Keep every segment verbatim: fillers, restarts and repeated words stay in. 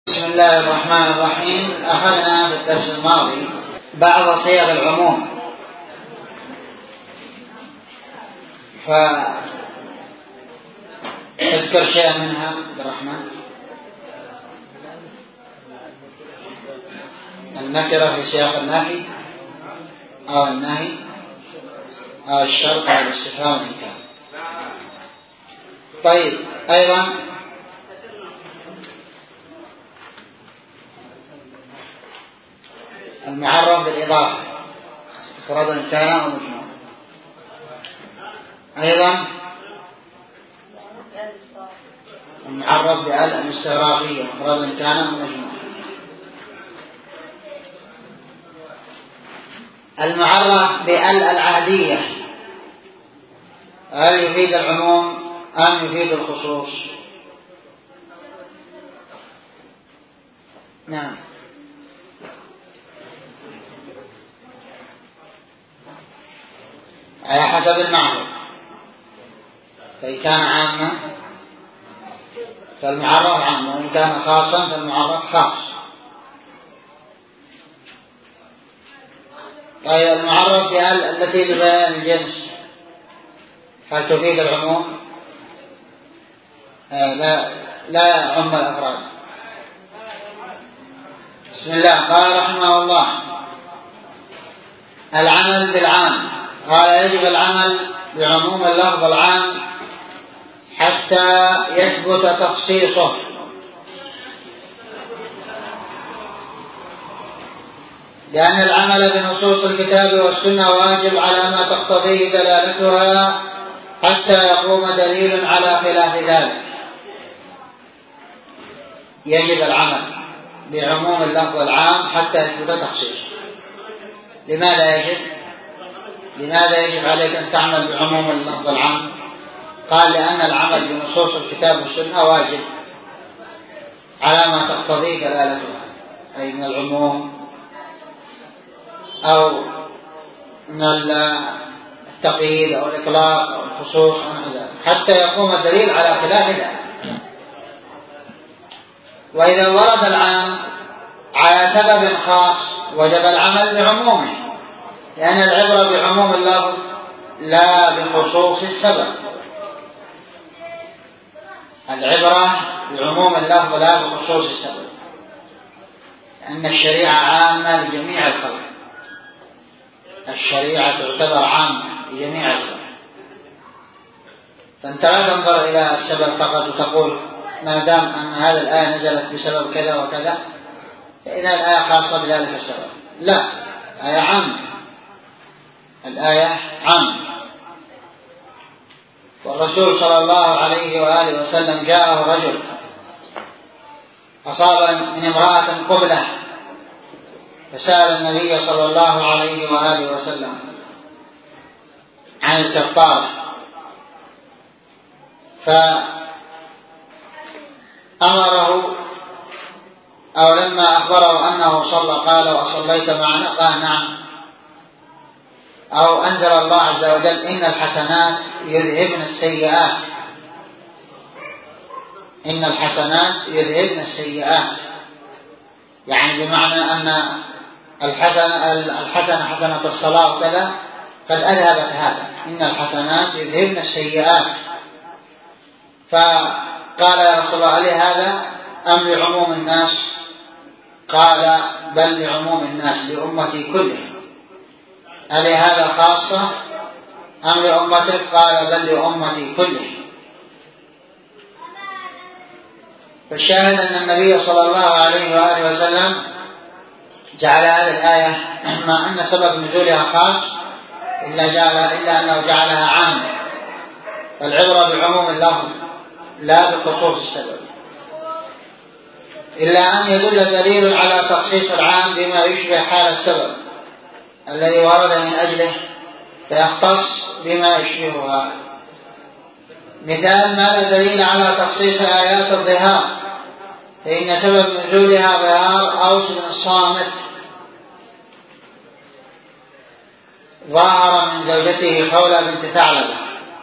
بسم الله الرحمن الرحيم. أخذنا في الدرس الماضي بعض صيغ العموم، فاذكر شيئا منها عبد الرحمن. النكرة في سياق النفي أو النهي أو الشرط أو الاستفهام إن كان. طيب، أيضا المعرف بالإضافة مفردا كان أو مجموعا. أيضا المعرف بال الاستغراقية مفردا كان أو مجموعا. المعرف بال العهدية، هل يفيد العموم أم يفيد الخصوص؟ نعم، على حسب المعرف، فإن كان عاما فالمعرف عام، وإن كان خاصا فالمعرف خاص. طيب، المعرف بال التي لبيان الجنس هل تفيد العموم؟ آه لا لا يعم الأفراد. بسم الله. قال رحمه الله: العمل بالعام. قال: يجب العمل بعموم اللفظ العام حتى يثبت تخصيصه، لأن العمل بنصوص الكتاب والسنة واجب على ما تقتضيه دلالتها حتى يقوم دليل على خلاف ذلك. يجب العمل بعموم اللفظ العام حتى يثبت تخصيصه. لماذا يجب؟ لماذا يجب عليك أن تعمل بعموم اللفظ العام؟ قال: لأن العمل بنصوص الكتاب والسنة واجب على ما تقتضيه دلالتها، أي من العموم أو من التقييد أو الإطلاق أو الخصوص أو نحو ذلك، حتى يقوم الدليل على خلاف ذلك. وإذا ورد العام على سبب خاص وجب العمل بعمومه، لأن العبرة بعموم اللفظ لا بخصوص السبب. العبرة بعموم اللفظ لا بخصوص السبب، لأن الشريعة عامة لجميع الخلق. الشريعة تعتبر عامة لجميع الخلق، فأنت لا تنظر إلى السبب فقط وتقول ما دام أن هذه الآية نزلت بسبب كذا وكذا فإن الآية خاصة بذلك السبب. لا، الآية عامة، الآية عامة. والرسول صلى الله عليه وآله وسلم جاءه رجل أصاب من امرأة قبلة، فسأل النبي صلى الله عليه وآله وسلم عن الكفارة، فأمره أو لما أخبره أنه صلى قال: وصليت معنا؟ قال: نعم. أو أنزل الله عز وجل: إن الحسنات يذهبن السيئات. إن الحسنات يذهبن السيئات، يعني بمعنى أن الحسنة الحسنة حسنة الصلاة وكذا قد أذهبت هذا. إن الحسنات يذهبن السيئات. فقال: يا رسول الله، علي هذا أم لعموم الناس؟ قال: بل لعموم الناس، لأمتي كلها. علي هذا خاصة أم لأمتك؟ قال: بل لأمتي كلها. فالشاهد أن النبي صلى الله عليه وآله وسلم جعل هذه الآية مع أن سبب نزولها خاص إلا, جعل إلا أنه جعلها عامة. فالعبرة بعموم اللفظ لا بخصوص السبب، إلا أن يدل دليل على تخصيص العام بما يشبه حال السبب الذي ورد من أجله فيختص بما يشبهها. مثال ما لا دليل على تخصيص آيات الظهار، فإن سبب نزولها ظهار أوس بن الصامت ظهر من زوجته خولة بنت ثعلبة،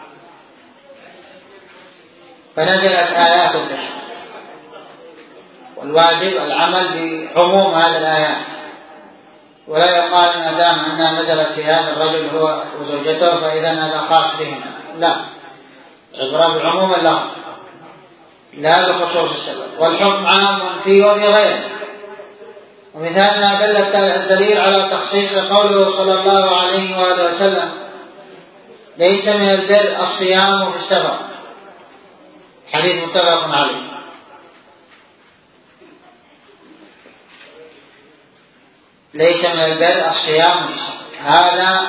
فنزلت آيات الظهار. والواجب العمل بعموم هذه الآيات، ولا يقال ما دام أنها نزلت في هذا الرجل هو وزوجته فإذا هذا خاص بهما، لا، عبرة بعموم اللفظ لا بخصوص السبب، والحكم عام فيه وفي غيره. ومثال ما دل الدليل على تخصيص قوله صلى الله عليه وآله وسلم: ليس من البر الصيام في السفر، حديث متفق عليه. ليس من البر الصيام في السفر، هذا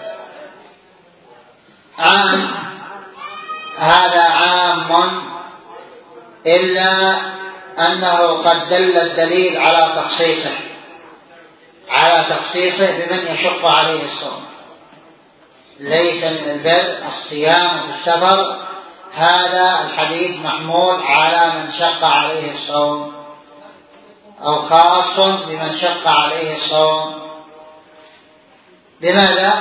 عام، هذا عام إلا أنه قد دل الدليل على تخصيصه على تخصيصه بمن يشق عليه الصوم. ليس من البر الصيام في السفر، هذا الحديث محمول على من شق عليه الصوم، أو خاص بمن شق عليه الصوم. لماذا؟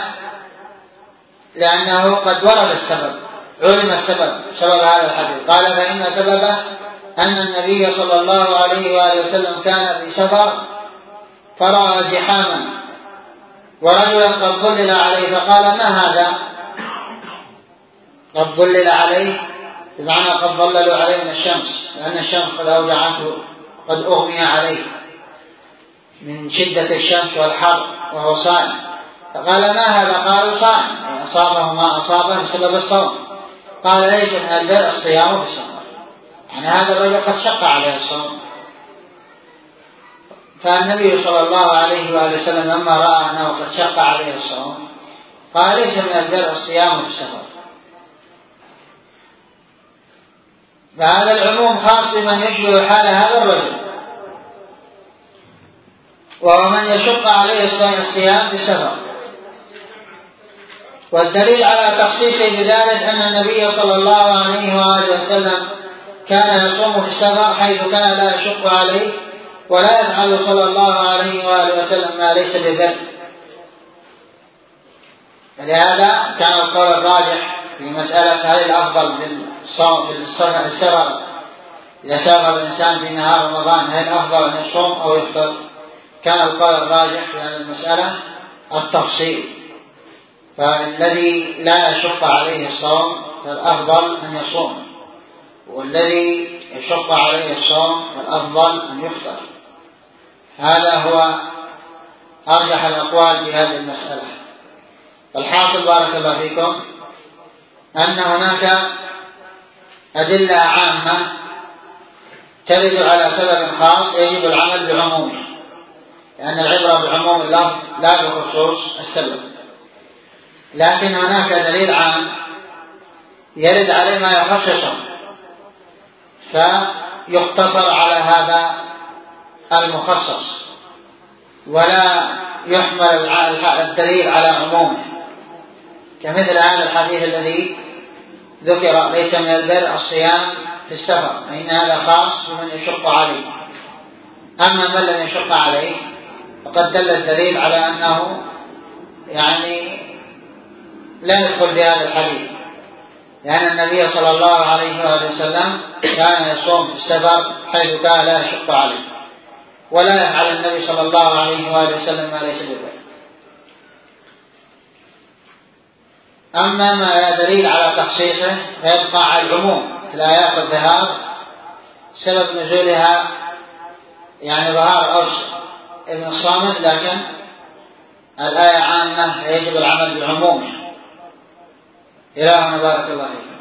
لأنه قد ورد السبب، علم السبب، سبب هذا الحديث. قال: فإن سببه أن النبي صلى الله عليه وآله وسلم كان في سفر فرأى زحاما ورجلا قد ظلل عليه، فقال: ما هذا؟ قد ظلل عليه بمعنى قد ظللوا عليه من الشمس، لأن الشمس قد أوجعته، قد أغمي عليه من شدة الشمس والحر وهو صائم. فقال: ما هذا؟ قالوا: صائم، يعني أصابه ما أصابه بسبب الصوم. قال: ليس من البر الصيام في السفر، يعني هذا الرجل قد شق عليه الصوم. فالنبي صلى الله عليه وآله وسلم لما رأى أنه قد شق عليه الصوم قال: ليس من البر الصيام في السفر. فهذا العموم خاص بمن يشبه حال هذا الرجل، وهو من يشق عليه الصيام في السفر. والدليل على تخصيصه بذلك أن النبي صلى الله عليه وآله وسلم كان يصوم في السفر حيث كان لا يشق عليه، ولا يفعل صلى الله عليه وآله وسلم ما ليس ببر. فلهذا كان القول الراجح في مسألة هل الأفضل بالصوم بالسفر إذا سافر الإنسان في نهار رمضان هل الأفضل أن يصوم أو يفطر؟ كان القول الراجح في هذه المسألة التفصيل، فالذي لا يشق عليه الصوم فالأفضل أن يصوم، والذي يشق عليه الصوم فالأفضل أن يفطر. هذا هو أرجح الأقوال في هذه المسألة. الحاصل بارك الله فيكم أن هناك أدلة عامة ترد على سبب خاص يجب العمل بعمومه، لأن العبرة بعموم اللفظ لا بخصوص السبب. لكن هناك دليل عام يرد عليه ما يخصصه فيقتصر على هذا المخصص، ولا يحمل الدليل على عمومه، كمثل هذا الحديث الذي ذكر: ليس من البر الصيام في السفر، فإن هذا خاص بمن يشق عليه. أما من لم يشق عليه فقد دل الدليل على أنه يعني لا يدخل في هذا الحديث، لأن النبي صلى الله عليه وآله وسلم كان يصوم في السفر حيث كان لا يشق عليه، ولا يفعل النبي صلى الله عليه وآله وسلم ما ليس بذلك. أما ما لا دليل على تخصيصه فيبقى على العموم. الآيات الظهار سبب نزولها يعني ظهار أوس ابن الصامت، لكن الآية عامة فيجب العمل بعمومه. إلهنا بارك الله فيك.